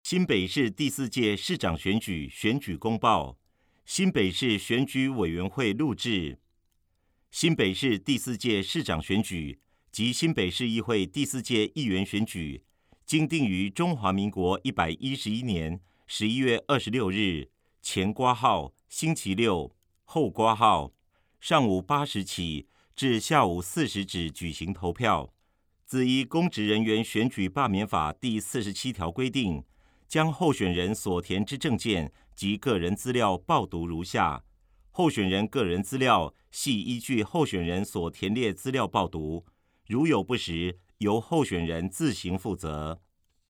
新北市第4届市长选举选举公报，新北市选举委员会录制。新北市第4届市长选举及新北市议会第4届议员选举，经定于中华民国111年11月26日前括号星期六后括号上午8时起至下午4时止举行投票。自依公职人员选举罢免法第47条规定，将候选人所填之证件及个人资料报读如下：候选人个人资料系依据候选人所填列资料报读，如有不实，由候选人自行负责。